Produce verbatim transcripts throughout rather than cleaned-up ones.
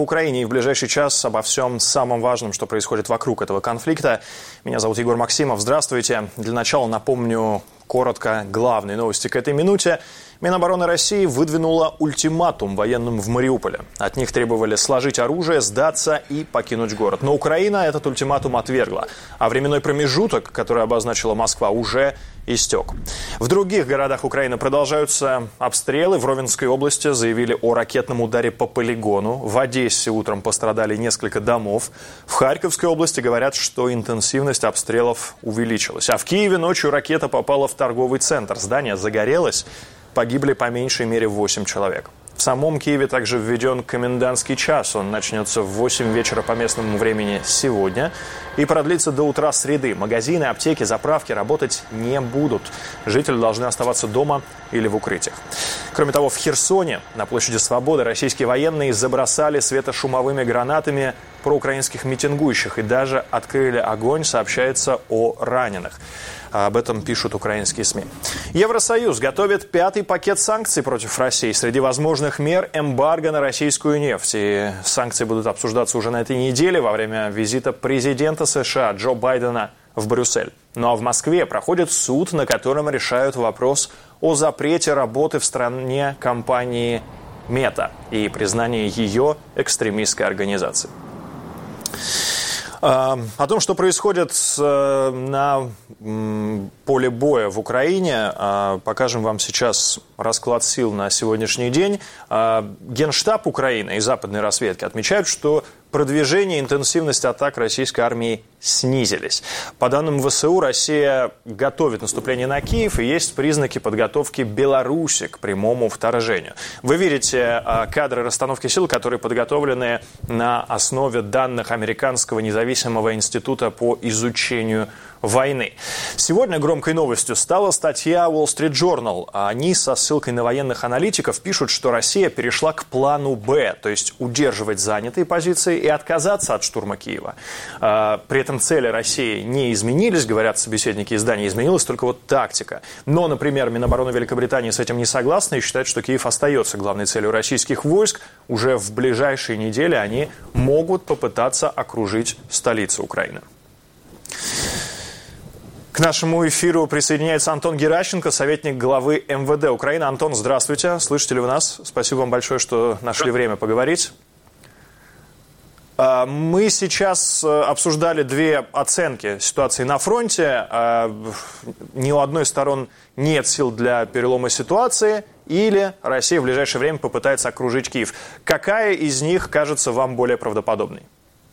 В Украине и в ближайший час обо всем самом важном, что происходит вокруг этого конфликта. Меня зовут Егор Максимов. Здравствуйте. Для начала напомню коротко главные новости к этой минуте. Минобороны России выдвинула ультиматум военным в Мариуполе. От них требовали сложить оружие, сдаться и покинуть город. Но Украина этот ультиматум отвергла. А временной промежуток, который обозначила Москва, уже истек. В других городах Украины продолжаются обстрелы. В Ровенской области заявили о ракетном ударе по полигону. В Одессе утром пострадали несколько домов. В Харьковской области говорят, что интенсивность обстрелов увеличилась. А в Киеве ночью ракета попала в торговый центр. Здание загорелось. Погибли по меньшей мере восемь человек. В самом Киеве также введен комендантский час. Он начнется в восемь вечера по местному времени сегодня и продлится до утра среды. Магазины, аптеки, заправки работать не будут. Жители должны оставаться дома или в укрытиях. Кроме того, в Херсоне на площади Свободы российские военные забросали светошумовыми гранатами проукраинских митингующих и даже открыли огонь, сообщается о раненых. Об этом пишут украинские СМИ. Евросоюз готовит пятый пакет санкций против России. Среди возможных мер эмбарго на российскую нефть. И санкции будут обсуждаться уже на этой неделе во время визита президента США Джо Байдена в Брюссель. Ну а в Москве проходит суд, на котором решают вопрос о запрете работы в стране компании Мета и признании ее экстремистской организацией. О том, что происходит на поле боя в Украине, покажем вам сейчас расклад сил на сегодняшний день. Генштаб Украины и западные разведки отмечают, что продвижение и интенсивность атак российской армии снизились. По данным ВСУ, Россия готовит наступление на Киев, и есть признаки подготовки Беларуси к прямому вторжению. Вы видите кадры расстановки сил, которые подготовлены на основе данных Американского независимого института по изучению войны. Сегодня громкой новостью стала статья Wall Street Journal. Они со ссылкой на военных аналитиков пишут, что Россия перешла к плану «Б», то есть удерживать занятые позиции и отказаться от штурма Киева. При этом цели России не изменились, говорят собеседники издания, изменилась только вот тактика. Но, например, Минобороны Великобритании с этим не согласны и считают, что Киев остается главной целью российских войск. Уже в ближайшие недели они могут попытаться окружить столицу Украины. К нашему эфиру присоединяется Антон Геращенко, советник главы эм вэ дэ Украины. Антон, здравствуйте. Слышите ли вы нас? Спасибо вам большое, что нашли время поговорить. Мы сейчас обсуждали две оценки ситуации на фронте. Ни у одной из сторон нет сил для перелома ситуации, или Россия в ближайшее время попытается окружить Киев. Какая из них кажется вам более правдоподобной?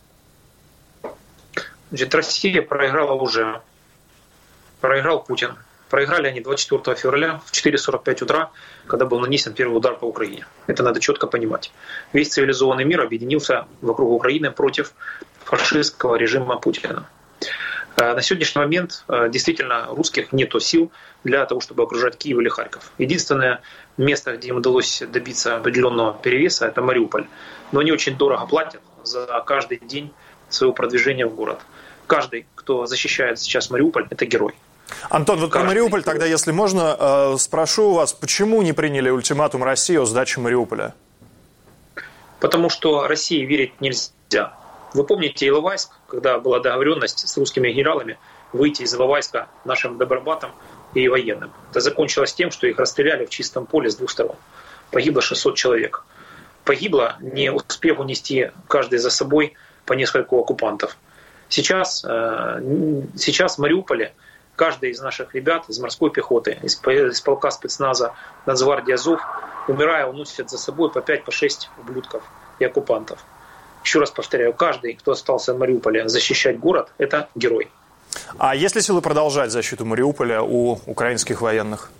Значит, Россия проиграла уже. Проиграл Путин. Проиграли они двадцать четвёртого февраля в четыре сорок пять утра, когда был нанесен первый удар по Украине. Это надо четко понимать. Весь цивилизованный мир объединился вокруг Украины против фашистского режима Путина. На сегодняшний момент действительно русских нету сил для того, чтобы окружать Киев или Харьков. Единственное место, где им удалось добиться определенного перевеса, это Мариуполь. Но они очень дорого платят за каждый день своего продвижения в город. Каждый, кто защищает сейчас Мариуполь, это герой. Антон, вот про Мариуполь тогда, если можно, э, спрошу у вас, почему не приняли ультиматум России о сдаче Мариуполя? Потому что России верить нельзя. Вы помните Иловайск, когда была договоренность с русскими генералами выйти из Иловайска нашим добробатам и военным. Это закончилось тем, что их расстреляли в чистом поле с двух сторон. Погибло шестьсот человек. Погибло, не успев унести каждый за собой по нескольку оккупантов. Сейчас, сейчас в Мариуполе каждый из наших ребят из морской пехоты, из, из полка спецназа Нацгвардии Азов, умирая, уносит за собой по пять шесть ублюдков и оккупантов. Еще раз повторяю, каждый, кто остался в Мариуполе защищать город, это герой. А есть ли силы продолжать защиту Мариуполя у украинских военных?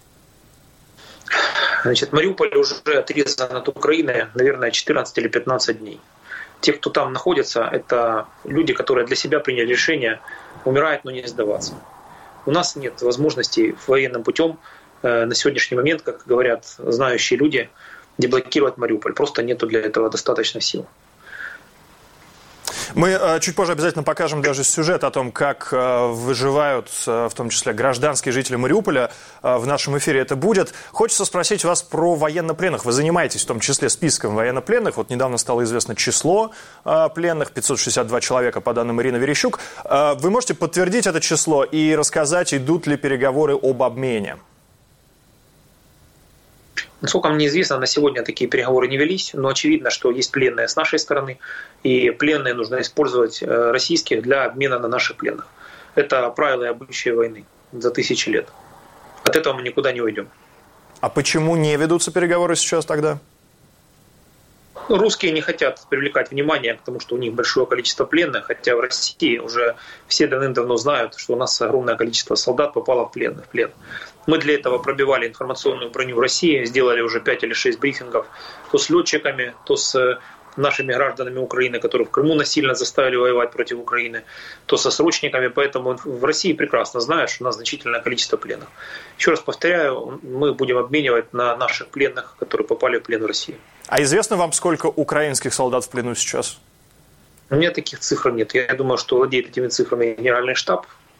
Значит, Мариуполь уже отрезан от Украины, наверное, четырнадцать или пятнадцать дней. Те, кто там находится, это люди, которые для себя приняли решение умирать, но не сдаваться. У нас нет возможности военным путем э, на сегодняшний момент, как говорят знающие люди, деблокировать Мариуполь. Просто нету для этого достаточно сил. Мы чуть позже обязательно покажем даже сюжет о том, как выживают, в том числе, гражданские жители Мариуполя. В нашем эфире это будет. Хочется спросить вас про военнопленных. Вы занимаетесь в том числе списком военнопленных. Вот недавно стало известно число пленных, пятьсот шестьдесят два человека, по данным Ирины Верещук. Вы можете подтвердить это число и рассказать, идут ли переговоры об обмене? Насколько мне известно, на сегодня такие переговоры не велись, но очевидно, что есть пленные с нашей стороны, и пленные нужно использовать российских для обмена на наших пленных. Это правила и обычаи войны за тысячи лет. От этого мы никуда не уйдем. А почему не ведутся переговоры сейчас тогда? Ну, русские не хотят привлекать внимание к тому, что у них большое количество пленных, хотя в России уже все давным-давно знают, что у нас огромное количество солдат попало в плен. В плен. Мы для этого пробивали информационную броню в России, сделали уже пять или шесть брифингов то с летчиками, то с нашими гражданами Украины, которых в Крыму насильно заставили воевать против Украины, то со срочниками. Поэтому в России прекрасно знают, что у нас значительное количество пленных. Еще раз повторяю, мы будем обменивать на наших пленных, которые попали в плен в России. А известно вам, сколько украинских солдат в плену сейчас? У меня таких цифр нет. Я думаю, что владеет этими цифрами Генеральный штаб.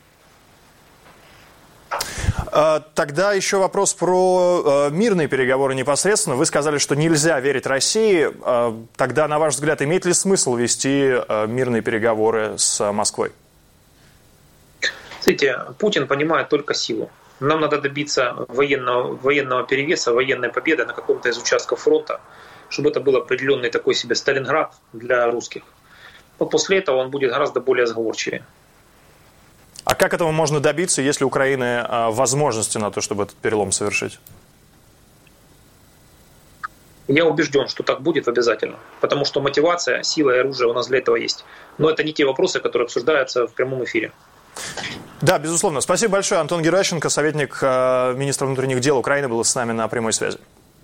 Тогда еще вопрос про мирные переговоры непосредственно. Вы сказали, что нельзя верить России. Тогда, на ваш взгляд, имеет ли смысл вести мирные переговоры с Москвой? Смотрите, Путин понимает только силу. Нам надо добиться военного, военного перевеса, военной победы на каком-то из участков фронта, чтобы это был определенный такой себе Сталинград для русских. Но после этого он будет гораздо более сговорчивее. А как этого можно добиться, если у Украины возможности на то, чтобы этот перелом совершить? Я убежден, что так будет обязательно. Потому что мотивация, сила и оружие у нас для этого есть. Но это не те вопросы, которые обсуждаются в прямом эфире. Да, безусловно. Спасибо большое. Антон Геращенко, советник министра внутренних дел Украины, был с нами на прямой связи.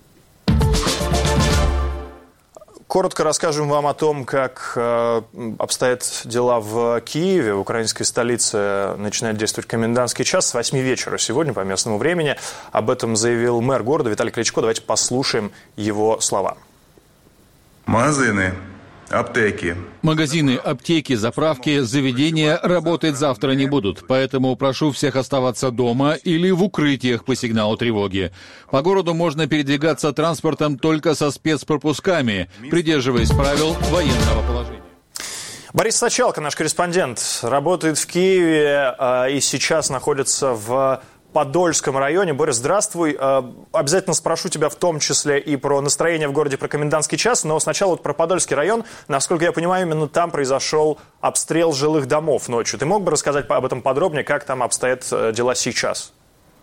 Коротко расскажем вам о том, как э, обстоят дела в Киеве. В украинской столице начинает действовать комендантский час с восьми вечера сегодня по местному времени. Об этом заявил мэр города Виталий Кличко. Давайте послушаем его слова. Магазины, аптеки. Магазины, аптеки, заправки, заведения работать завтра не будут. Поэтому прошу всех оставаться дома или в укрытиях по сигналу тревоги. По городу можно передвигаться транспортом только со спецпропусками, придерживаясь правил военного положения. Борис Сачалко, наш корреспондент, работает в Киеве э, и сейчас находится в Подольском районе. Борис, здравствуй. Обязательно спрошу тебя в том числе и про настроение в городе, про комендантский час, но сначала вот про Подольский район. Насколько я понимаю, именно там произошел обстрел жилых домов ночью. Ты мог бы рассказать об этом подробнее, как там обстоят дела сейчас?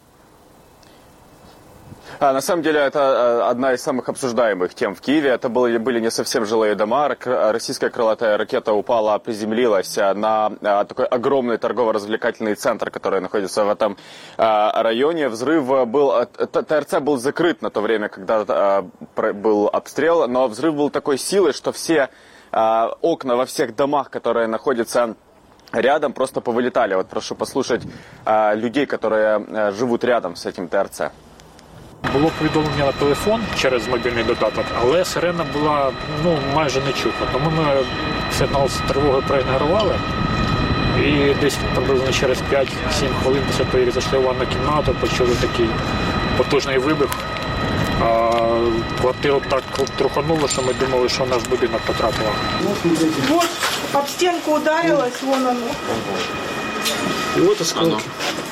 А, на самом деле, это одна из самых обсуждаемых тем в Киеве. Это были, были не совсем жилые дома. Российская крылатая ракета упала, приземлилась на такой огромный торгово-развлекательный центр, который находится в этом районе. Взрыв был... ТРЦ был закрыт на то время, когда был обстрел, но взрыв был такой силы, что все окна во всех домах, которые находятся рядом, просто повылетали. Вот прошу послушать людей, которые живут рядом с этим ТРЦ. Було повідомлення на телефон через мобільний додаток, але сирена була ну, майже не чутна. Тому ми сигнал тривоги проігнорували. І десь приблизно через п'ять-сім хвилин після того, як зайшли в ванну кімнату, почули такий потужний вибух. А, квартиру так трухануло, що ми думали, що в наш будинок потрапило. Вот об стенку ударилось, вон оно. І от осколки.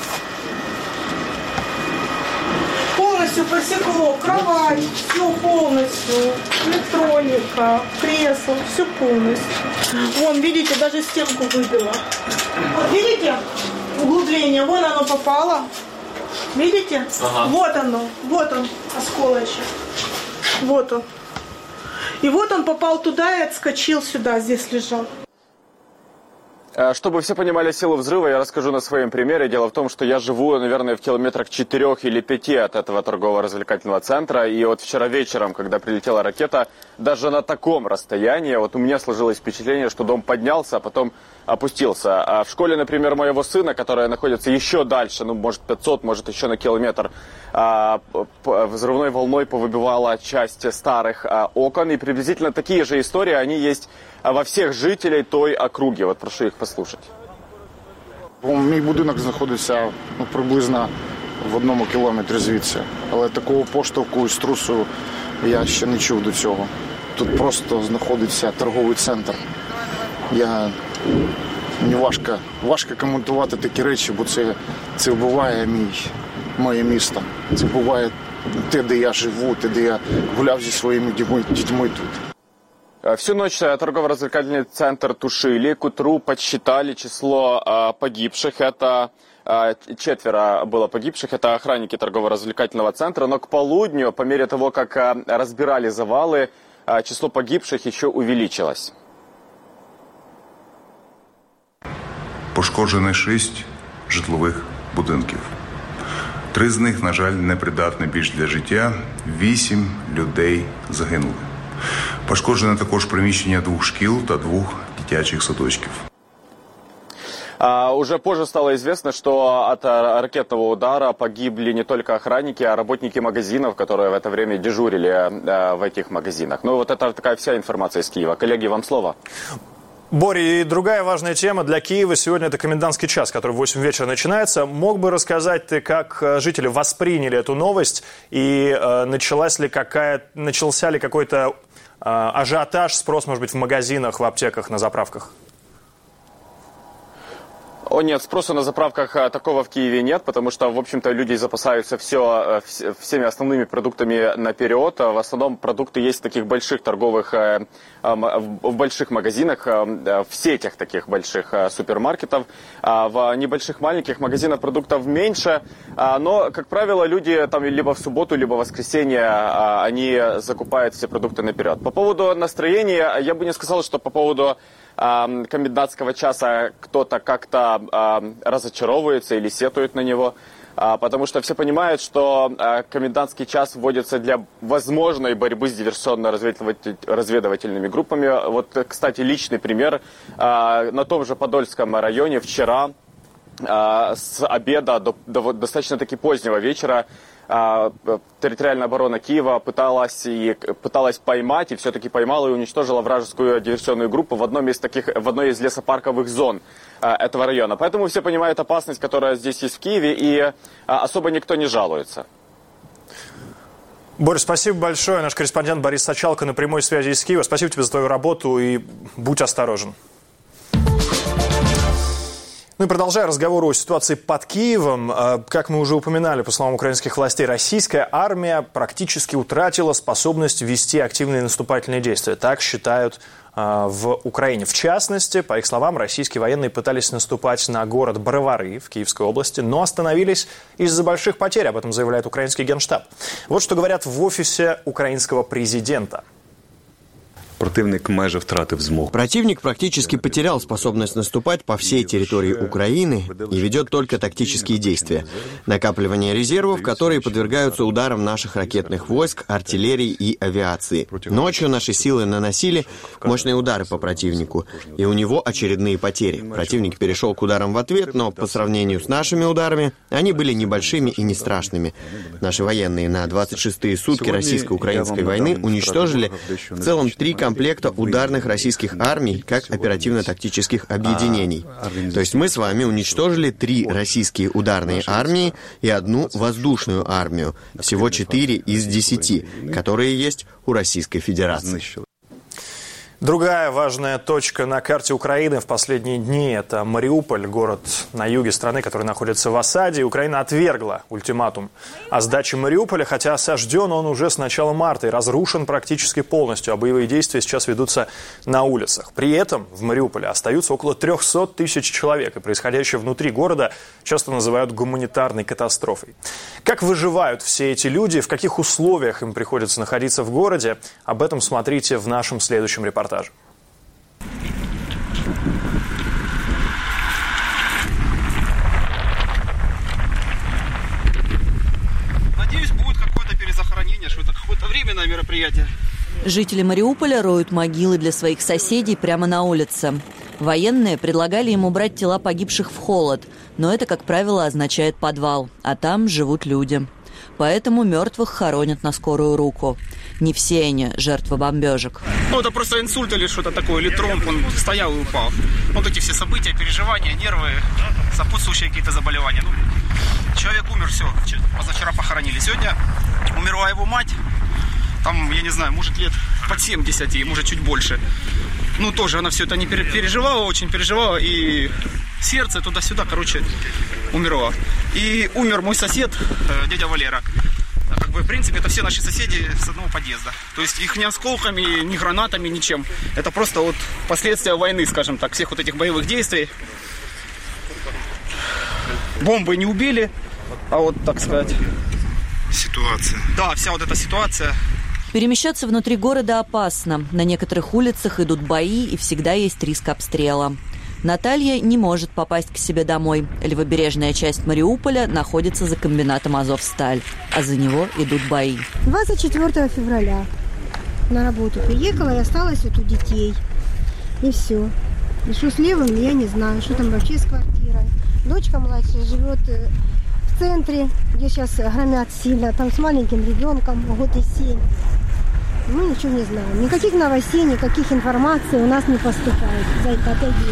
Полностью просекло кровать, все полностью, электроника, кресло, все полностью. Вон, видите, даже стенку выбило. Видите углубление? Вон оно попало. Видите? Ага. Вот оно, вот он, осколочек. Вот он. И вот он попал туда и отскочил сюда, здесь лежал. Чтобы все понимали силу взрыва, я расскажу на своем примере. Дело в том, что я живу, наверное, в километрах четырех или пяти от этого торгово-развлекательного центра. И вот вчера вечером, когда прилетела ракета, даже на таком расстоянии, вот у меня сложилось впечатление, что дом поднялся, а потом опустился. А в школе, например, моего сына, которая находится еще дальше, ну, может, пятьсот, может, еще на километр, взрывной волной повыбивала часть старых окон. И приблизительно такие же истории, они есть во всех жителей той округи. Вот прошу их послушать. Мій будинок знаходиться ну, приблизно в одному кілометрі звідси. Але такого поштовху і струсу я ще не чув до цього. Тут просто знаходиться торговий центр. Я... Мені важко, важко коментувати такі речі, бо це, це вбиває мій, моє місто. Це вбиває те, де я живу, те, де я гуляв зі своїми дітьми, дітьми тут. Всю ночь торгово-развлекательный центр тушили. К утру подсчитали число э, погибших. Это э, четверо было погибших. Это охранники торгово-развлекательного центра. Но к полудню, по мере того, как э, разбирали завалы, э, число погибших еще увеличилось. Пошкоджено шість житлових будинків. Три з них, на жаль, непридатні більш для життя. Вісім людей загинули. Пошкоджено також приміщення двох шкіл та двох дитячих садочків. А, уже позже стало известно, что от ракетного удара погибли не только охранники, а работники магазинов, которые в это время дежурили а, в этих магазинах. Ну вот это такая вся информация из Киева. Коллеги, вам слово. Боря, и другая важная тема для Киева сегодня – это комендантский час, который в восемь вечера начинается. Мог бы рассказать ты, как жители восприняли эту новость и э, началась ли какая, начался ли какой-то э, ажиотаж, спрос, может быть, в магазинах, в аптеках, на заправках? О нет, спроса на заправках а, такого в Киеве нет, потому что, в общем-то, люди запасаются все, вс, всеми основными продуктами наперед. В основном продукты есть в таких больших торговых, а, а, в больших магазинах, а, в сетях таких больших а, супермаркетов. А в небольших маленьких магазинах продуктов меньше, а, но, как правило, люди там либо в субботу, либо в воскресенье а, они закупают все продукты наперед. По поводу настроения, я бы не сказал, что по поводу комендантского часа кто-то как-то а, разочаровывается или сетует на него, а, потому что все понимают, что а, комендантский час вводится для возможной борьбы с диверсионно-разведывательными группами. Вот, кстати, личный пример. А, на том же Подольском районе вчера а, с обеда до, до достаточно-таки позднего вечера территориальная оборона Киева пыталась, и, пыталась поймать, и все-таки поймала и уничтожила вражескую диверсионную группу в, одном из таких, в одной из лесопарковых зон а, этого района. Поэтому все понимают опасность, которая здесь есть в Киеве, и а, особо никто не жалуется. Борис, спасибо большое. Наш корреспондент Борис Сачалко на прямой связи из Киева. Спасибо тебе за твою работу и будь осторожен. Ну и продолжая разговор о ситуации под Киевом, как мы уже упоминали, по словам украинских властей, российская армия практически утратила способность вести активные наступательные действия. Так считают в Украине. В частности, по их словам, российские военные пытались наступать на город Бровары в Киевской области, но остановились из-за больших потерь, об этом заявляет украинский генштаб. Вот что говорят в офисе украинского президента. Противник майже втратив змогу. Противник практически потерял способность наступать по всей территории Украины и ведет только тактические действия. Накапливание резервов, которые подвергаются ударам наших ракетных войск, артиллерии и авиации. Ночью наши силы наносили мощные удары по противнику, и у него очередные потери. Противник перешел к ударам в ответ, но по сравнению с нашими ударами, они были небольшими и не страшными. Наши военные на двадцать шестые сутки российско-украинской войны уничтожили в целом три комплекта комплекта ударных российских армий как оперативно-тактических объединений. То есть мы с вами уничтожили три российские ударные армии и одну воздушную армию. Всего четыре из десяти, которые есть у Российской Федерации. Другая важная точка на карте Украины в последние дни – это Мариуполь, город на юге страны, который находится в осаде. Украина отвергла ультиматум о сдаче Мариуполя, хотя осажден он уже с начала марта и разрушен практически полностью, а боевые действия сейчас ведутся на улицах. При этом в Мариуполе остаются около трехсот тысяч человек, и происходящее внутри города часто называют гуманитарной катастрофой. Как выживают все эти люди, в каких условиях им приходится находиться в городе, об этом смотрите в нашем следующем репортаже. Надеюсь, будет какое-то перезахоронение, что это какое-то временное мероприятие. Жители Мариуполя роют могилы для своих соседей прямо на улице. Военные предлагали им убрать тела погибших в холод, но это, как правило, означает подвал, а там живут люди. Поэтому мертвых хоронят на скорую руку. Не все они жертвы бомбежек. Ну, это просто инсульт или что-то такое, или тромб, он стоял и упал. Вот эти все события, переживания, нервы, сопутствующие какие-то заболевания. Ну, человек умер, все, позавчера похоронили. Сегодня умерла его мать, там, я не знаю, может лет под семьдесят, может чуть больше. Ну, тоже она все это не переживала, очень переживала, и сердце туда-сюда, короче, умерла. И умер мой сосед, дядя Валера. Как бы, в принципе, это все наши соседи с одного подъезда. То есть их ни осколками, ни гранатами, ничем. Это просто вот последствия войны, скажем так, всех вот этих боевых действий. Бомбы не убили, а вот, так сказать... Ситуация. Да, вся вот эта ситуация... Перемещаться внутри города опасно. На некоторых улицах идут бои, и всегда есть риск обстрела. Наталья не может попасть к себе домой. Левобережная часть Мариуполя находится за комбинатом «Азовсталь», а за него идут бои. двадцать четвёртого февраля на работу приехала и осталась вот у детей. И все. И что с левым, я не знаю, что там вообще с квартирой. Дочка младшая живет в центре, где сейчас громят сильно, там с маленьким ребенком, год и семь. Мы ничего не знаем. Никаких новостей, никаких информаций у нас не поступает. Зайка, отойди.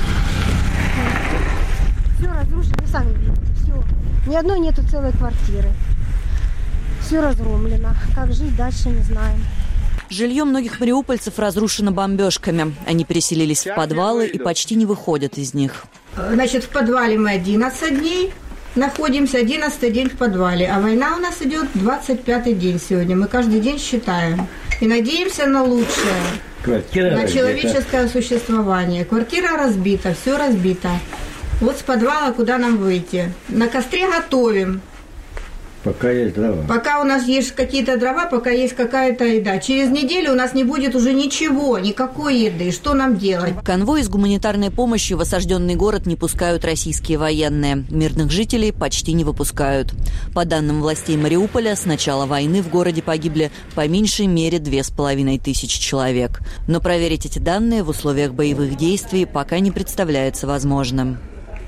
Все разрушено, вы сами видите, все. Ни одной нету целой квартиры. Все разгромлено. Как жить дальше, не знаем. Жилье многих мариупольцев разрушено бомбежками. Они переселились в подвалы и почти не выходят из них. Значит, в подвале мы одиннадцать дней находимся, одиннадцатый день в подвале. А война у нас идет двадцать пятый день сегодня. Мы каждый день считаем. И надеемся на лучшее. Квартира на разбита. Человеческое существование. Квартира разбита, все разбито. Вот с подвала куда нам выйти. На костре готовим. Пока есть дрова. Пока у нас есть какие-то дрова, пока есть какая-то еда. Через неделю у нас не будет уже ничего, никакой еды. Что нам делать? Конвой с гуманитарной помощью в осажденный город не пускают российские военные. Мирных жителей почти не выпускают. По данным властей Мариуполя, с начала войны в городе погибли по меньшей мере две с половиной тысячи человек. Но проверить эти данные в условиях боевых действий пока не представляется возможным.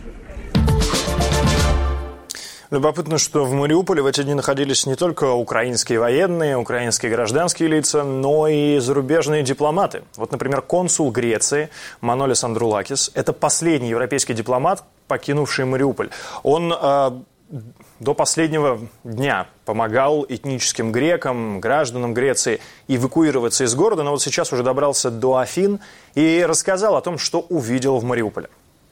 Любопытно, что в Мариуполе в эти дни находились не только украинские военные, украинские гражданские лица, но и зарубежные дипломаты. Вот, например, консул Греции Манолис Андрулакис – это последний европейский дипломат, покинувший Мариуполь. Он э, до последнего дня помогал этническим грекам, гражданам Греции эвакуироваться из города, но вот сейчас уже добрался до Афин и рассказал о том, что увидел в Мариуполе.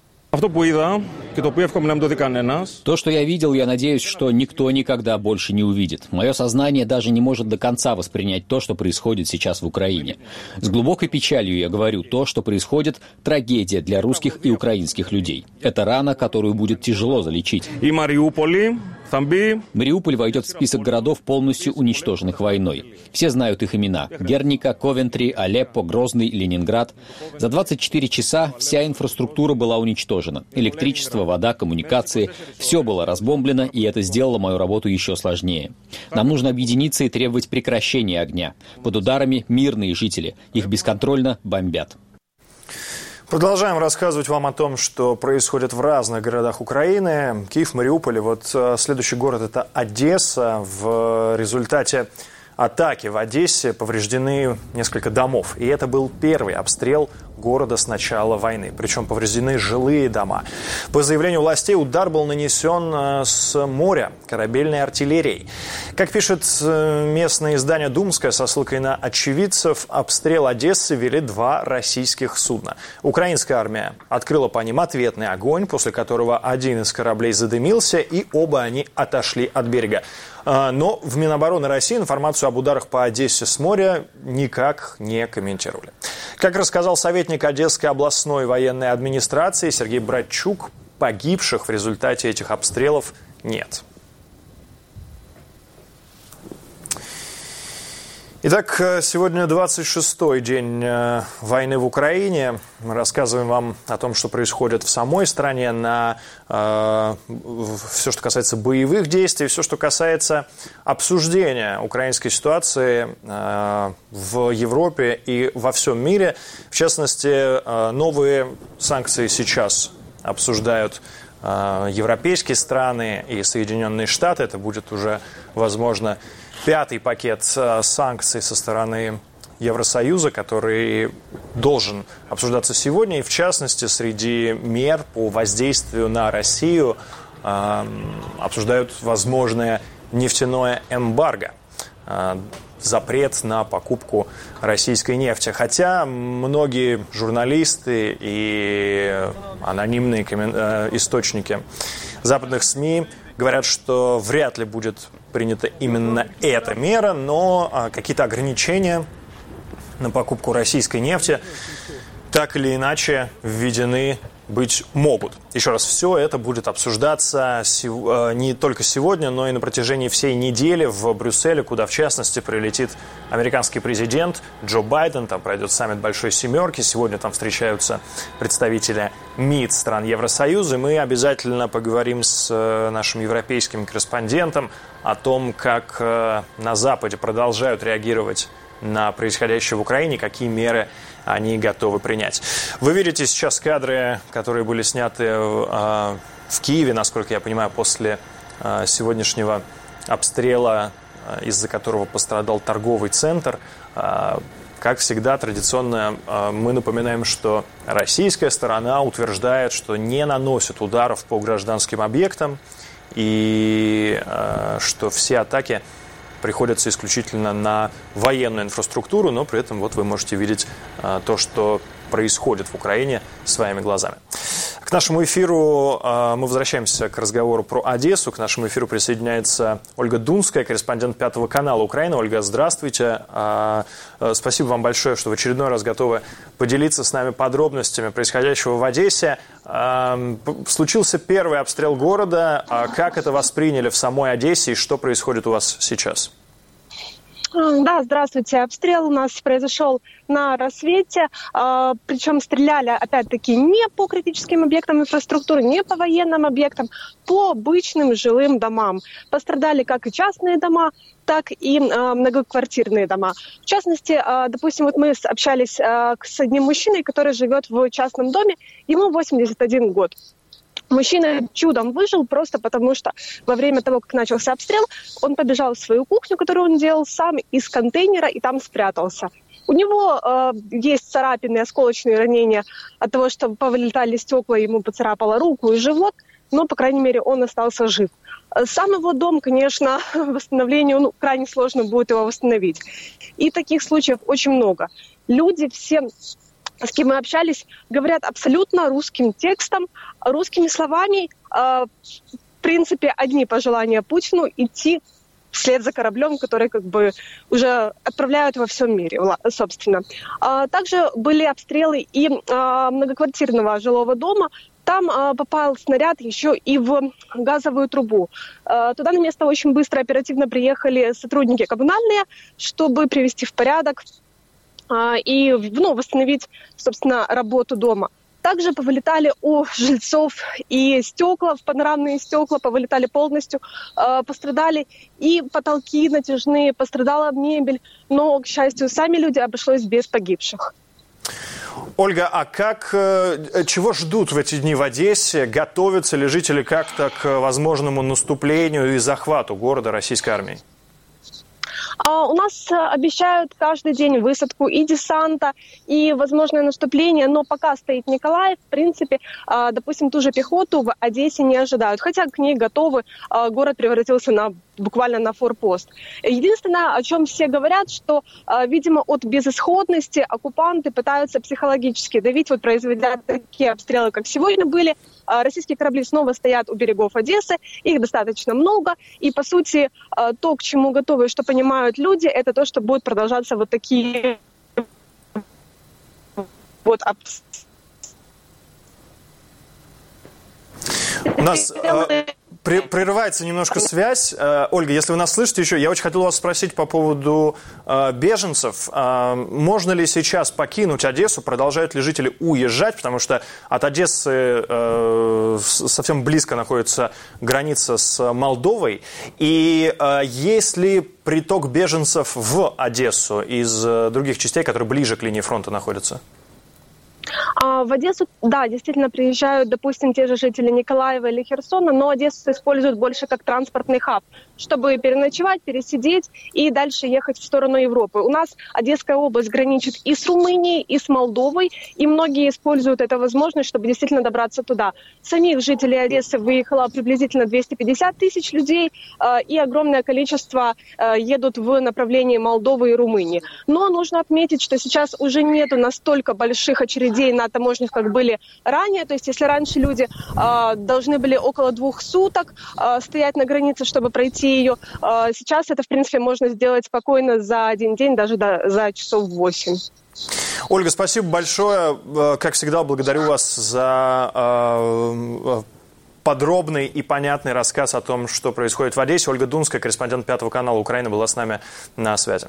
То, что я видел, я надеюсь, что никто никогда больше не увидит. Мое сознание даже не может до конца воспринять то, что происходит сейчас в Украине. С глубокой печалью я говорю, то, что происходит, трагедия для русских и украинских людей. Это рана, которую будет тяжело залечить. И Мариуполь войдет в список городов, полностью уничтоженных войной. Все знают их имена. Герника, Ковентри, Алеппо, Грозный, Ленинград. За двадцать четыре часа вся инфраструктура была уничтожена. Электричество, вода, коммуникации. Все было разбомблено, и это сделало мою работу еще сложнее. Нам нужно объединиться и требовать прекращения огня. Под ударами мирные жители. Их бесконтрольно бомбят. Продолжаем рассказывать вам о том, что происходит в разных городах Украины. Киев, Мариуполь. Вот следующий город – это Одесса. В результате атаки в Одессе повреждены несколько домов. И это был первый обстрел города с начала войны. Причем повреждены жилые дома. По заявлению властей, удар был нанесен с моря корабельной артиллерией. Как пишет местное издание «Думское» со ссылкой на очевидцев, обстрел Одессы вели два российских судна. Украинская армия открыла по ним ответный огонь, после которого один из кораблей задымился, и оба они отошли от берега. Но в Минобороны России информацию об ударах по Одессе с моря никак не комментировали. Как рассказал советник Одесской областной военной администрации Сергей Братчук, погибших в результате этих обстрелов нет. Итак, сегодня двадцать шестой день войны в Украине. Мы рассказываем вам о том, что происходит в самой стране, на э, все, что касается боевых действий, все, что касается обсуждения украинской ситуации э, в Европе и во всем мире. В частности, э, новые санкции сейчас обсуждают европейские страны и Соединенные Штаты. Это будет уже, возможно, пятый пакет санкций со стороны Евросоюза, который должен обсуждаться сегодня. И, в частности, среди мер по воздействию на Россию обсуждают возможное нефтяное эмбарго, запрет на покупку российской нефти. Хотя многие журналисты и анонимные источники западных СМИ говорят, что вряд ли будет принята именно эта мера, но какие-то ограничения на покупку российской нефти так или иначе введены быть могут. Еще раз, все это будет обсуждаться не только сегодня, но и на протяжении всей недели в Брюсселе, куда, в частности, прилетит американский президент Джо Байден. Там пройдет саммит Большой Семерки. Сегодня там встречаются представители МИД стран Евросоюза. Мы обязательно поговорим с нашим европейским корреспондентом о том, как на Западе продолжают реагировать на происходящее в Украине, какие меры они готовы принять. Вы видите сейчас кадры, которые были сняты в Киеве, насколько я понимаю, после сегодняшнего обстрела, из-за которого пострадал торговый центр. Как всегда, традиционно мы напоминаем, что российская сторона утверждает, что не наносит ударов по гражданским объектам и что все атаки приходится исключительно на военную инфраструктуру, но при этом вот вы можете видеть а, то, что происходит в Украине своими глазами. К нашему эфиру а, мы возвращаемся к разговору про Одессу. К нашему эфиру присоединяется Ольга Дунская, корреспондент Пятого канала Украины. Ольга, здравствуйте. А, а, спасибо вам большое, что в очередной раз готовы поделиться с нами подробностями происходящего в Одессе. А, случился первый обстрел города. А как это восприняли в самой Одессе и что происходит у вас сейчас? Да, здравствуйте. Обстрел у нас произошел на рассвете, причем стреляли, опять-таки, не по критическим объектам инфраструктуры, не по военным объектам, по обычным жилым домам. Пострадали как и частные дома, так и многоквартирные дома. В частности, допустим, вот мы общались с одним мужчиной, который живет в частном доме, ему восемьдесят один год. Мужчина чудом выжил просто потому, что во время того, как начался обстрел, он побежал в свою кухню, которую он делал сам, из контейнера и там спрятался. У него э, есть царапины, осколочные ранения от того, что повылетали стекла, ему поцарапало руку и живот, но, по крайней мере, он остался жив. Сам его дом, конечно, восстановлению, ну, крайне сложно будет его восстановить. И таких случаев очень много. Люди все, с кем мы общались, говорят абсолютно русским текстом, русскими словами. Э, в принципе, одни пожелания Путину идти вслед за кораблем, который как бы уже отправляют во всем мире, собственно. А также были обстрелы и а, многоквартирного жилого дома. Там а, попал снаряд еще и в газовую трубу. А, туда на место очень быстро, оперативно приехали сотрудники коммунальные, чтобы привести в порядок а, и ну, восстановить, собственно, работу дома. Также повылетали у жильцов и стекла, панорамные стекла повылетали полностью, э, пострадали и потолки натяжные, пострадала мебель, но, к счастью, сами люди обошлось без погибших. Ольга, а как, чего ждут в эти дни в Одессе? Готовятся ли жители как-то к возможному наступлению и захвату города российской армией? У нас обещают каждый день высадку и десанта, и возможное наступление, но пока стоит Николаев, в принципе, допустим, ту же пехоту в Одессе не ожидают, хотя к ней готовы, город превратился на, буквально на форпост. Единственное, о чем все говорят, что, видимо, от безысходности оккупанты пытаются психологически давить, вот производя такие обстрелы, как сегодня были. Российские корабли снова стоят у берегов Одессы, их достаточно много, и, по сути, то, к чему готовы и что понимают люди, это то, что будут продолжаться вот такие вот обстрелы. У нас э, при, прерывается немножко связь. Э, Ольга, если вы нас слышите еще, я очень хотел вас спросить по поводу э, беженцев. Э, можно ли сейчас покинуть Одессу? Продолжают ли жители уезжать? Потому что от Одессы э, совсем близко находится граница с Молдовой. И э, есть ли приток беженцев в Одессу из э, других частей, которые ближе к линии фронта находятся? В Одессу, да, действительно приезжают, допустим, те же жители Николаева или Херсона, но Одессу используют больше как транспортный хаб, чтобы переночевать, пересидеть и дальше ехать в сторону Европы. У нас Одесская область граничит и с Румынией, и с Молдовой, и многие используют эту возможность, чтобы действительно добраться туда. Самих жителей Одессы выехало приблизительно двести пятьдесят тысяч людей, и огромное количество едут в направлении Молдовы и Румынии. Но нужно отметить, что сейчас уже нету настолько больших очередей на таможнях, как были ранее. То есть если раньше люди должны были около двух суток стоять на границе, чтобы пройти ее, сейчас это, в принципе, можно сделать спокойно за один день, даже за часов восемь. Ольга, спасибо большое. Как всегда, благодарю вас за э, подробный и понятный рассказ о том, что происходит в Одессе. Ольга Дунская, корреспондент Пятого канала Украины, была с нами на связи.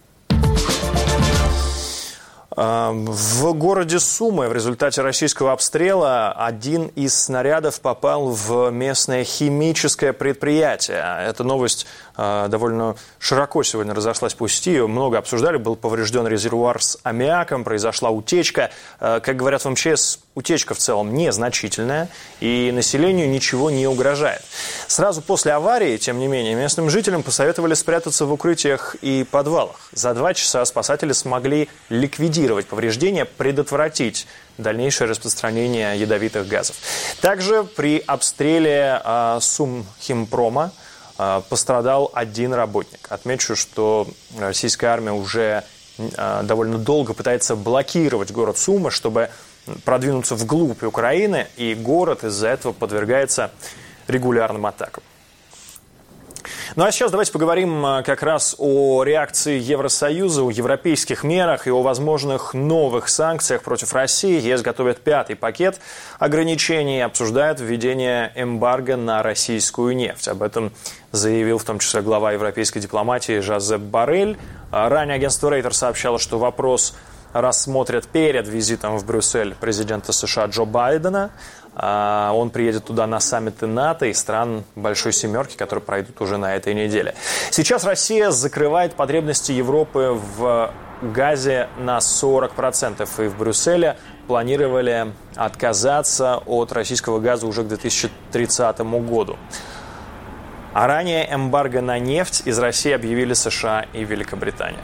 В городе Сумы в результате российского обстрела один из снарядов попал в местное химическое предприятие. Эта новость довольно широко сегодня разошлась по сети, ее много обсуждали. Был поврежден резервуар с аммиаком, произошла утечка. Как говорят в эм че эс, утечка в целом незначительная и населению ничего не угрожает. Сразу после аварии, тем не менее, местным жителям посоветовали спрятаться в укрытиях и подвалах. За два часа спасатели смогли ликвидировать повреждения, предотвратить дальнейшее распространение ядовитых газов. Также при обстреле э, Сумхимпрома э, пострадал один работник. Отмечу, что российская армия уже э, довольно долго пытается блокировать город Сума, чтобы продвинуться вглубь Украины, и город из-за этого подвергается регулярным атакам. Ну а сейчас давайте поговорим как раз о реакции Евросоюза, о европейских мерах и о возможных новых санкциях против России. ЕС готовит пятый пакет ограничений и обсуждает введение эмбарго на российскую нефть. Об этом заявил в том числе глава европейской дипломатии Жозеп Боррель. Ранее агентство Рейтер сообщало, что вопрос рассмотрят перед визитом в Брюссель президента США Джо Байдена. Он приедет туда на саммиты НАТО и стран Большой Семерки, которые пройдут уже на этой неделе. Сейчас Россия закрывает потребности Европы в газе на сорок процентов. И в Брюсселе планировали отказаться от российского газа уже к две тысячи тридцатому году. А ранее эмбарго на нефть из России объявили США и Великобритания.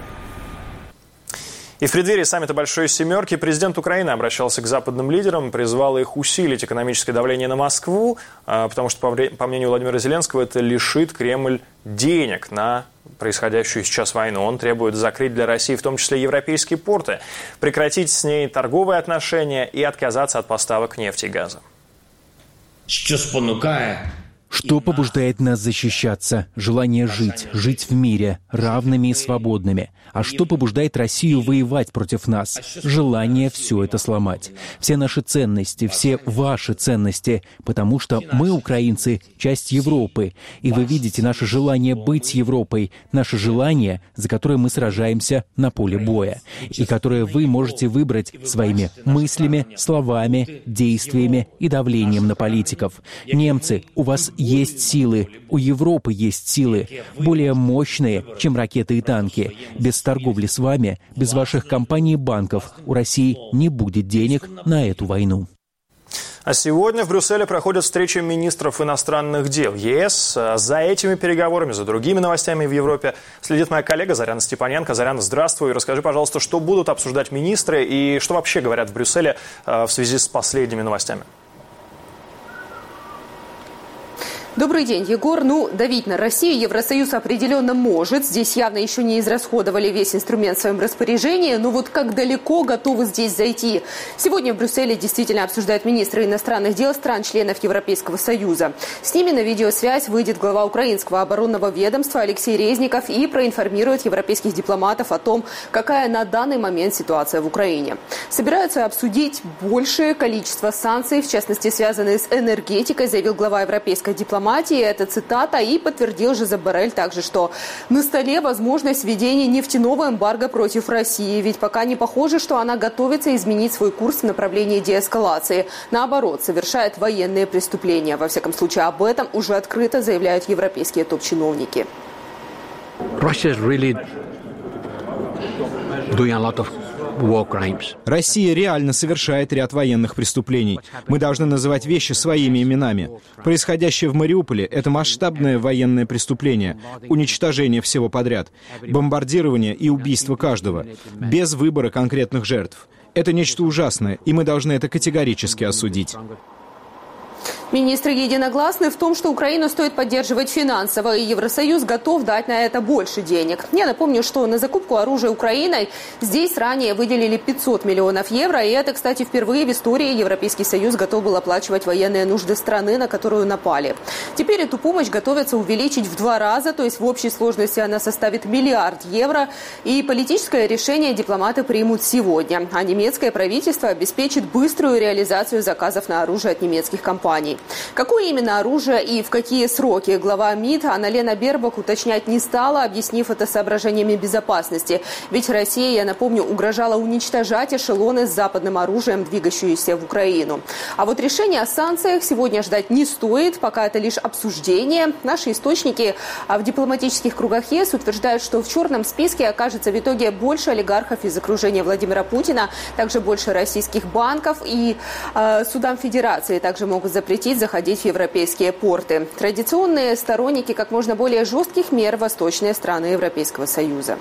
И в преддверии саммита Большой Семерки президент Украины обращался к западным лидерам, призвал их усилить экономическое давление на Москву, потому что, по мнению Владимира Зеленского, это лишит Кремль денег на происходящую сейчас войну. Он требует закрыть для России в том числе европейские порты, прекратить с ней торговые отношения и отказаться от поставок нефти и газа. Что спонукает? Что побуждает нас защищаться? Желание жить, жить в мире, равными и свободными. А что побуждает Россию воевать против нас? Желание все это сломать. Все наши ценности, все ваши ценности, потому что мы, украинцы, часть Европы. И вы видите наше желание быть Европой, наше желание, за которое мы сражаемся на поле боя, и которое вы можете выбрать своими мыслями, словами, действиями и давлением на политиков. Немцы, у вас есть силы, у Европы есть силы, более мощные, чем ракеты и танки. Без торговли с вами, без ваших компаний и банков у России не будет денег на эту войну. А сегодня в Брюсселе проходят встречи министров иностранных дел ЕС. За этими переговорами, за другими новостями в Европе следит моя коллега Заряна Степаненко. Заряна, здравствуй. Расскажи, пожалуйста, что будут обсуждать министры и что вообще говорят в Брюсселе в связи с последними новостями? Добрый день, Егор. Ну, давить на Россию Евросоюз определенно может. Здесь явно еще не израсходовали весь инструмент в своем распоряжении. Но вот как далеко готовы здесь зайти? Сегодня в Брюсселе действительно обсуждают министры иностранных дел стран-членов Европейского Союза. С ними на видеосвязь выйдет глава украинского оборонного ведомства Алексей Резников и проинформирует европейских дипломатов о том, какая на данный момент ситуация в Украине. Собираются обсудить большее количество санкций, в частности, связанные с энергетикой, заявил глава европейской дипломатии. Это цитата, и подтвердил Жозеп Боррель также, что на столе возможность введения нефтяного эмбарго против России. Ведь пока не похоже, что она готовится изменить свой курс в направлении деэскалации. Наоборот, совершает военные преступления. Во всяком случае, об этом уже открыто заявляют европейские топ-чиновники. Russia is really doing a lot of Россия реально совершает ряд военных преступлений. Мы должны называть вещи своими именами. Происходящее в Мариуполе — это масштабное военное преступление, уничтожение всего подряд, бомбардирование и убийство каждого, без выбора конкретных жертв. Это нечто ужасное, и мы должны это категорически осудить. Министры единогласны в том, что Украину стоит поддерживать финансово, и Евросоюз готов дать на это больше денег. Я напомню, что на закупку оружия Украиной здесь ранее выделили пятьсот миллионов евро, и это, кстати, впервые в истории Европейский Союз готов был оплачивать военные нужды страны, на которую напали. Теперь эту помощь готовятся увеличить в два раза, то есть в общей сложности она составит миллиард евро, и политическое решение дипломаты примут сегодня, а немецкое правительство обеспечит быструю реализацию заказов на оружие от немецких компаний. Какое именно оружие и в какие сроки, глава МИД Анна-Лена Бербок уточнять не стала, объяснив это соображениями безопасности. Ведь Россия, я напомню, угрожала уничтожать эшелоны с западным оружием, двигающиеся в Украину. А вот решение о санкциях сегодня ждать не стоит, пока это лишь обсуждение. Наши источники в дипломатических кругах ЕС утверждают, что в черном списке окажется в итоге больше олигархов из окружения Владимира Путина, также больше российских банков, и э, судам Федерации также могут запретить заходить в европейские порты. Традиционные сторонники как можно более жестких мер восточные страны Европейского Союза.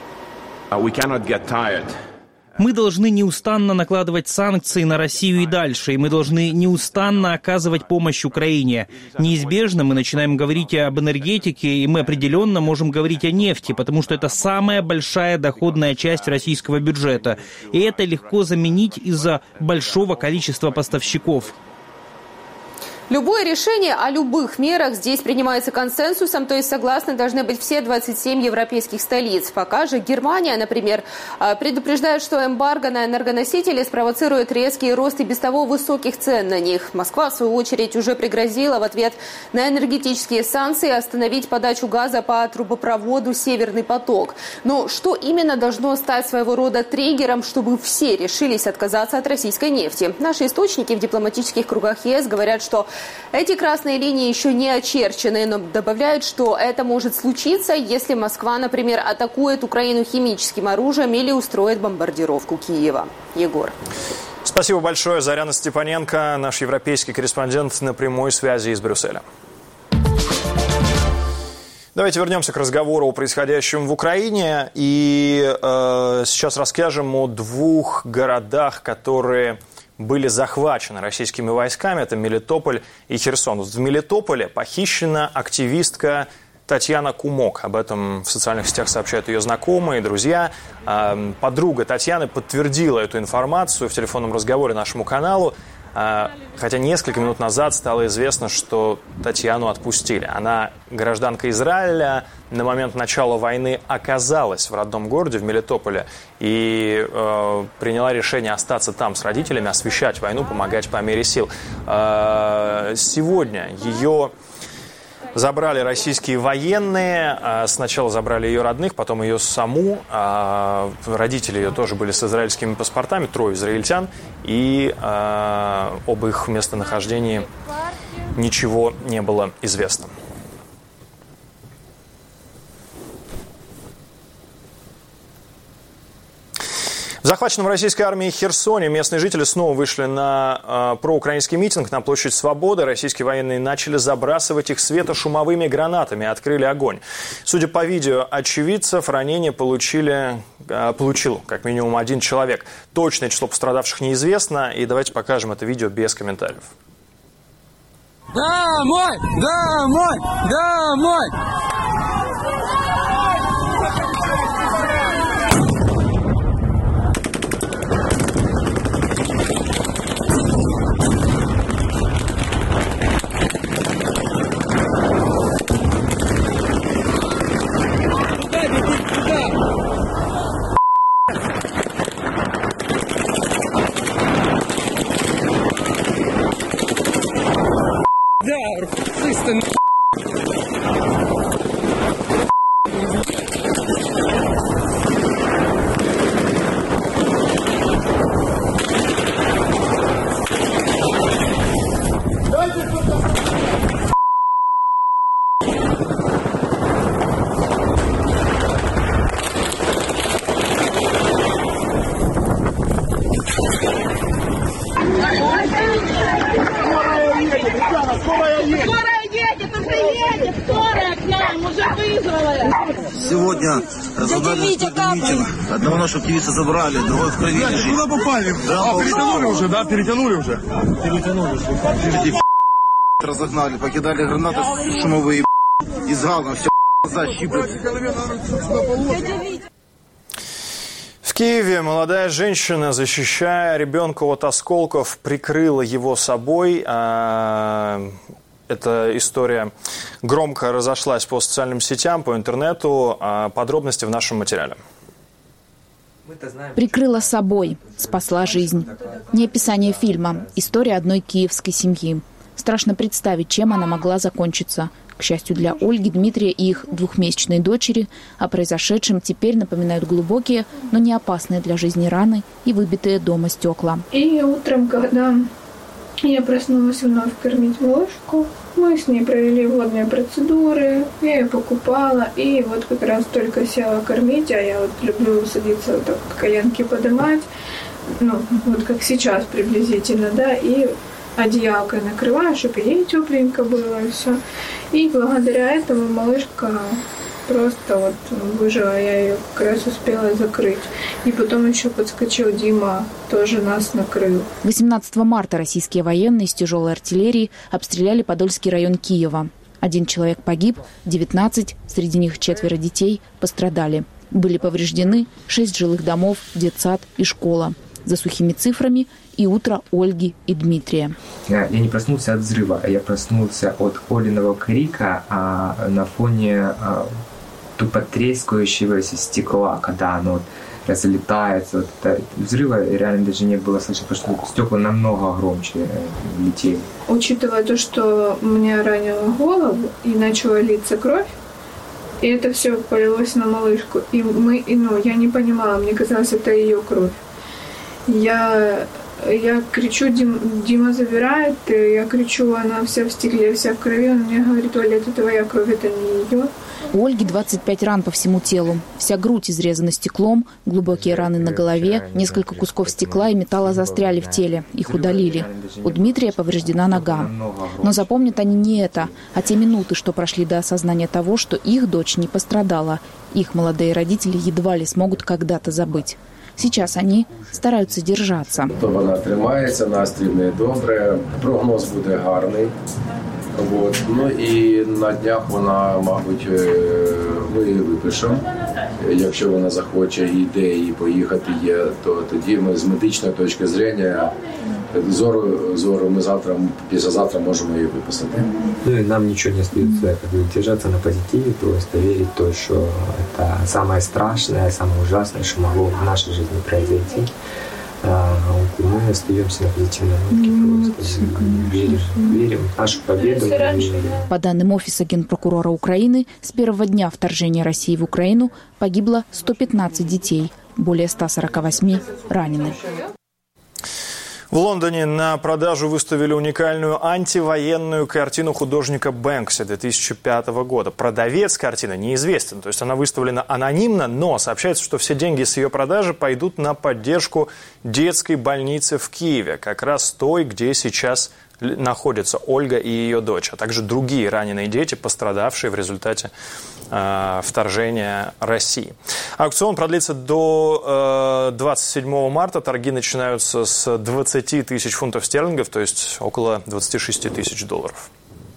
Мы должны неустанно накладывать санкции на Россию и дальше, и мы должны неустанно оказывать помощь Украине. Неизбежно мы начинаем говорить об энергетике, и мы определенно можем говорить о нефти, потому что это самая большая доходная часть российского бюджета. И это легко заменить из-за большого количества поставщиков. Любое решение о любых мерах здесь принимается консенсусом, то есть согласны должны быть все двадцать семь европейских столиц. Пока же Германия, например, предупреждает, что эмбарго на энергоносители спровоцирует резкий рост и без того высоких цен на них. Москва, в свою очередь, уже пригрозила в ответ на энергетические санкции остановить подачу газа по трубопроводу «Северный поток». Но что именно должно стать своего рода триггером, чтобы все решились отказаться от российской нефти? Наши источники в дипломатических кругах ЕС говорят, что эти красные линии еще не очерчены, но добавляют, что это может случиться, если Москва, например, атакует Украину химическим оружием или устроит бомбардировку Киева. Егор. Спасибо большое. Заряна Степаненко, наш европейский корреспондент, на прямой связи из Брюсселя. Давайте вернемся к разговору о происходящем в Украине. И э, сейчас расскажем о двух городах, которые были захвачены российскими войсками. Это Мелитополь и Херсон. В Мелитополе похищена активистка Татьяна Кумок. Об этом в социальных сетях сообщают ее знакомые, друзья. Подруга Татьяны подтвердила эту информацию в телефонном разговоре нашему каналу. Хотя несколько минут назад стало известно, что Татьяну отпустили. Она гражданка Израиля, на момент начала войны оказалась в родном городе, в Мелитополе, и э, приняла решение остаться там с родителями, освещать войну, помогать по мере сил. Э, сегодня ее забрали российские военные. Сначала забрали ее родных, потом ее саму. Родители ее тоже были с израильскими паспортами, трое израильтян. И об их местонахождении ничего не было известно. В захваченном российской армией Херсоне местные жители снова вышли на э, проукраинский митинг на площадь Свободы. Российские военные начали забрасывать их светошумовыми гранатами и открыли огонь. Судя по видео очевидцев, ранения получили, э, получил как минимум один человек. Точное число пострадавших неизвестно. И давайте покажем это видео без комментариев. Домой! Домой! Домой! Сегодня разобрали одного нашего активиста забрали, другой в крови лежит. Куда попали? Да, а, перетянули уже, да? Перетянули уже? Перетянули. Эти разогнали, покидали гранаты шумовые из гална, все защиплют. В Киеве молодая женщина, защищая ребенка от осколков, прикрыла его собой. Эта история громко разошлась по социальным сетям, по интернету. Подробности в нашем материале. Прикрыла собой, спасла жизнь. Не описание фильма, история одной киевской семьи. Страшно представить, чем она могла закончиться. К счастью для Ольги, Дмитрия и их двухмесячной дочери, о произошедшем теперь напоминают глубокие, но не опасные для жизни раны и выбитые дома стекла. И утром, когда я проснулась вновь кормить малышку, мы с ней провели водные процедуры, я ее покупала, и вот как раз только села кормить, а я вот люблю садиться вот так коленки поднимать, ну, вот как сейчас приблизительно, да, и одеялкой накрываю, чтобы ей тепленько было и все. И благодаря этому малышка просто вот выжила, я ее как раз успела закрыть. И потом еще подскочил Дима, тоже нас накрыл. восемнадцатого марта российские военные с тяжелой артиллерией обстреляли Подольский район Киева. Один человек погиб, девятнадцать, среди них четверо детей, пострадали. Были повреждены шесть жилых домов, детсад и школа. За сухими цифрами и утро Ольги и Дмитрия. Я не проснулся от взрыва, я проснулся от Олиного крика а, на фоне а, тупо трескающегося стекла, когда оно разлетается. Вот это, взрыва реально даже не было слышно, потому что стекла намного громче летели. Учитывая то, что мне ранило голову и начала литься кровь, и это все полилось на малышку, и мы, и, ну, я не понимала, мне казалось, это ее кровь. Я, я кричу, Дим, Дима забирает, я кричу, она вся в стекле, вся в крови. Он мне говорит: Оля, это твоя кровь, это не ее. У Ольги двадцать пять ран по всему телу. Вся грудь изрезана стеклом, глубокие раны на голове, несколько кусков стекла и металла застряли в теле, их удалили. У Дмитрия повреждена нога. Но запомнят они не это, а те минуты, что прошли до осознания того, что их дочь не пострадала. Их молодые родители едва ли смогут когда-то забыть. Сейчас они стараються держаться. То вона тримається, настрій не добре, прогноз буде гарний. От. Ну і на днях вона, мабуть, ми її випишемо. Якщо вона захоче йде і поїхати є, то тоді ми з медичної точки зору, зору, зору ми завтра, післязавтра можемо її виписати. Ну и нам ничего не остается, как бы держаться на позитиве, просто верить в то, что это самое страшное, самое ужасное, что могло в нашей жизни произойти. И мы остаемся на позитивной нотке, просто верим, верим в нашу победу. По данным Офиса Генпрокурора Украины, с первого дня вторжения России в Украину погибло сто пятнадцать детей, более ста сорока восьми ранены. В Лондоне на продажу выставили уникальную антивоенную картину художника Бэнкси две тысячи пятого года. Продавец картины неизвестен, то есть она выставлена анонимно, но сообщается, что все деньги с ее продажи пойдут на поддержку детской больницы в Киеве, как раз той, где сейчас находятся Ольга и ее дочь, а также другие раненые дети, пострадавшие в результате э, вторжения России. Аукцион продлится до э, двадцать седьмого марта. Торги начинаются с двадцати тысяч фунтов стерлингов, то есть около двадцати шести тысяч долларов.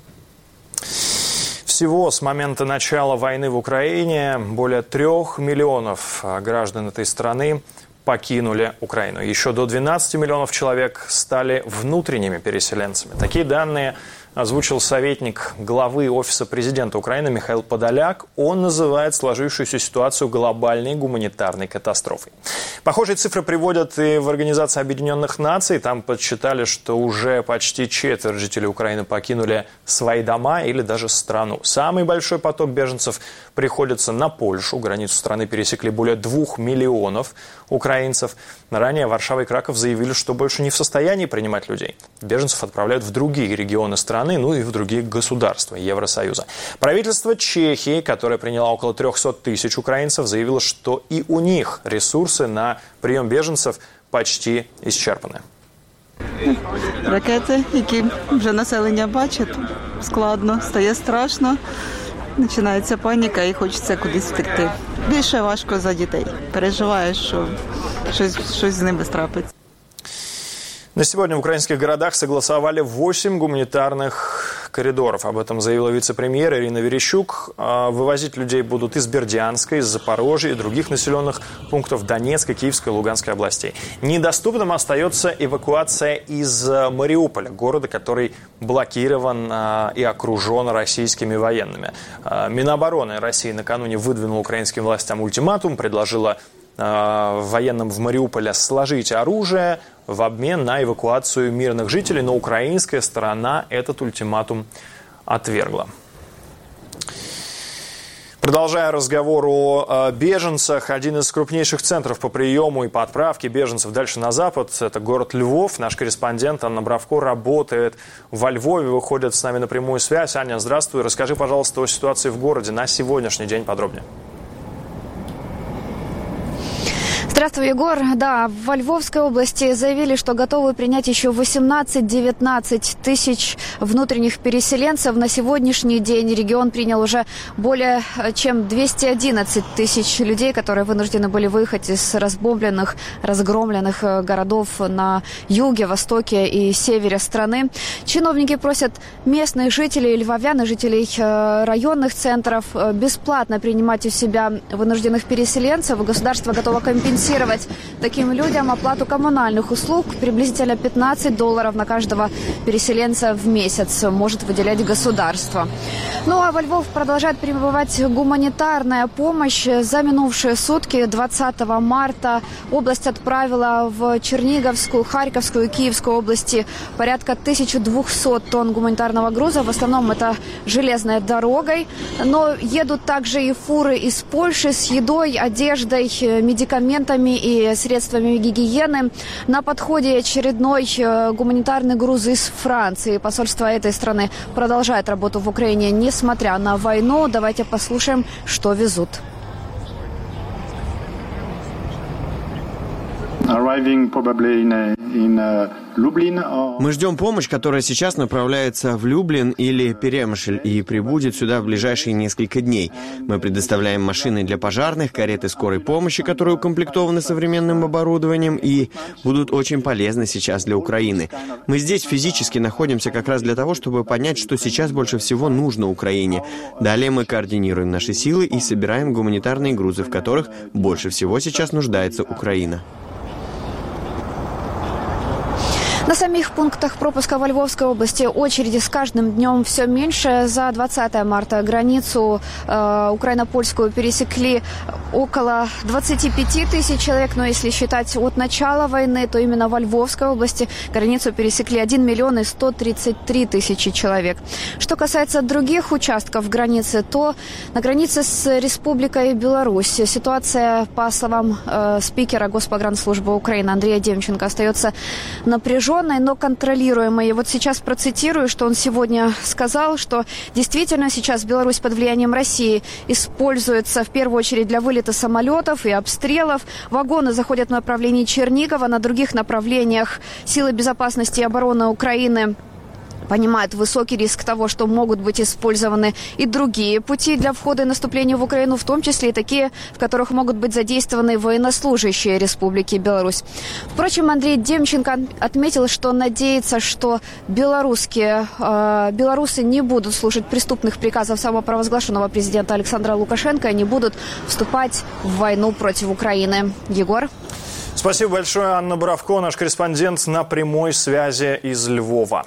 Всего с момента начала войны в Украине более трех миллионов граждан этой страны покинули Украину. Еще до двенадцати миллионов человек стали внутренними переселенцами. Такие данные озвучил советник главы Офиса президента Украины Михаил Подоляк. Он называет сложившуюся ситуацию глобальной гуманитарной катастрофой. Похожие цифры приводят и в Организации Объединенных Наций. Там подсчитали, что уже почти четверть жителей Украины покинули свои дома или даже страну. Самый большой поток беженцев приходится на Польшу. Границу страны пересекли более двух миллионов украинцев. Ранее Варшава и Краков заявили, что больше не в состоянии принимать людей. Беженцев отправляют в другие регионы страны, ну и в другие государства Евросоюза. Правительство Чехии, которое приняло около трехсот тысяч украинцев, заявило, что и у них ресурсы на прием беженцев почти исчерпаны. Ракети, які вже населення бачить, складно, стає страшно. Починається паніка і хочеться кудись втекти. Більше важко за дітей. Переживаєш, що щось, щось з ними трапиться. На сегодня в украинских городах согласовали восемь гуманитарных коридоров. Об этом заявила вице-премьер Ирина Верещук. Вывозить людей будут из Бердянска, из Запорожья и других населенных пунктов Донецкой, Киевской и Луганской областей. Недоступным остается эвакуация из Мариуполя, города, который блокирован и окружен российскими военными. Минобороны России накануне выдвинула украинским властям ультиматум, предложила военным в Мариуполе сложить оружие в обмен на эвакуацию мирных жителей, но украинская сторона этот ультиматум отвергла. Продолжая разговор о беженцах, один из крупнейших центров по приему и по отправке беженцев дальше на запад – это город Львов. Наш корреспондент Анна Бравко работает во Львове, выходит с нами на прямую связь. Аня, здравствуй. Расскажи, пожалуйста, о ситуации в городе на сегодняшний день подробнее. Здравствуй, Егор. Да, во Львовской области заявили, что готовы принять еще восемнадцать-девятнадцать тысяч внутренних переселенцев. На сегодняшний день регион принял уже более чем двести одиннадцать тысяч людей, которые вынуждены были выехать из разбомбленных, разгромленных городов на юге, востоке и севере страны. Чиновники просят местных жителей, львовян и жителей районных центров бесплатно принимать у себя вынужденных переселенцев. Государство готово компенсировать таким людям оплату коммунальных услуг. Приблизительно пятнадцать долларов на каждого переселенца в месяц может выделять государство. Ну а во Львов продолжает прибывать гуманитарная помощь. За минувшие сутки, двадцатого марта, область отправила в Черниговскую, Харьковскую и Киевскую области порядка тысяча двести тонн гуманитарного груза. В основном это железной дорогой. Но едут также и фуры из Польши с едой, одеждой, медикаментами и средствами гигиены. На подходе очередной гуманитарный груз из Франции. Посольство этой страны продолжает работу в Украине, несмотря на войну. Давайте послушаем, что везут. Мы ждем помощь, которая сейчас направляется в Люблин или Перемышль и прибудет сюда в ближайшие несколько дней. Мы предоставляем машины для пожарных, кареты скорой помощи, которые укомплектованы современным оборудованием и будут очень полезны сейчас для Украины. Мы здесь физически находимся как раз для того, чтобы понять, что сейчас больше всего нужно Украине. Далее мы координируем наши силы и собираем гуманитарные грузы, в которых больше всего сейчас нуждается Украина. На самих пунктах пропуска во Львовской области очереди с каждым днем все меньше. За двадцатое марта границу э, украино-польскую пересекли около двадцати пяти тысяч человек. Но если считать от начала войны, то именно во Львовской области границу пересекли один миллион и сто тридцать три тысячи человек. Что касается других участков границы, то на границе с Республикой Беларусь ситуация, по словам э, спикера Госпогранслужбы Украины Андрея Демченко, остается напряженной, но контролируемой. И вот сейчас процитирую, что он сегодня сказал, что действительно сейчас Беларусь под влиянием России используется в первую очередь для вылета самолетов и обстрелов. Вагоны заходят в направлении Чернигова, на других направлениях силы безопасности и обороны Украины понимают высокий риск того, что могут быть использованы и другие пути для входа и наступления в Украину, в том числе и такие, в которых могут быть задействованы военнослужащие Республики Беларусь. Впрочем, Андрей Демченко отметил, что надеется, что белорусские, э, белорусы не будут слушать преступных приказов самопровозглашенного президента Александра Лукашенко и не будут вступать в войну против Украины. Егор? Спасибо большое, Анна Бравко, наш корреспондент на прямой связи из Львова.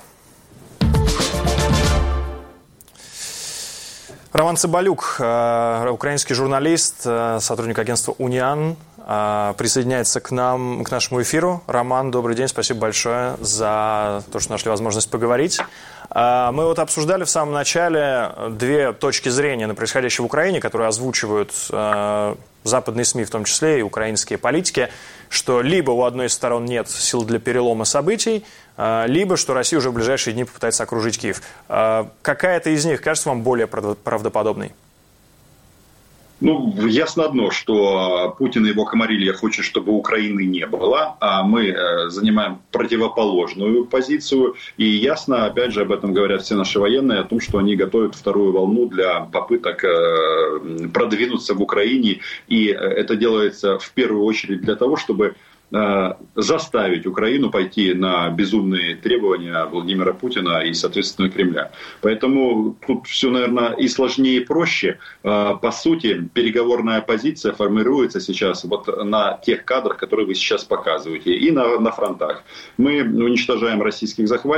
Роман Цыбалюк, украинский журналист, сотрудник агентства «Униан», присоединяется к нам, к нашему эфиру. Роман, добрый день, спасибо большое за то, что нашли возможность поговорить. Мы вот обсуждали в самом начале две точки зрения на происходящее в Украине, которые озвучивают западные СМИ, в том числе и украинские политики, что либо у одной из сторон нет сил для перелома событий, либо что Россия уже в ближайшие дни попытается окружить Киев. Какая-то из них кажется вам более правдоподобной? Ну, ясно одно, что Путин и его комарилья хочет, чтобы Украины не было, а мы занимаем противоположную позицию. И ясно, опять же, об этом говорят все наши военные, о том, что они готовят вторую волну для попыток продвинуться в Украине. И это делается в первую очередь для того, чтобы заставить Украину пойти на безумные требования Владимира Путина и, соответственно, Кремля. Поэтому тут все, наверное, и сложнее, и проще. По сути, переговорная позиция формируется сейчас вот на тех кадрах, которые вы сейчас показываете, и на, на фронтах. Мы уничтожаем российских захватчиков.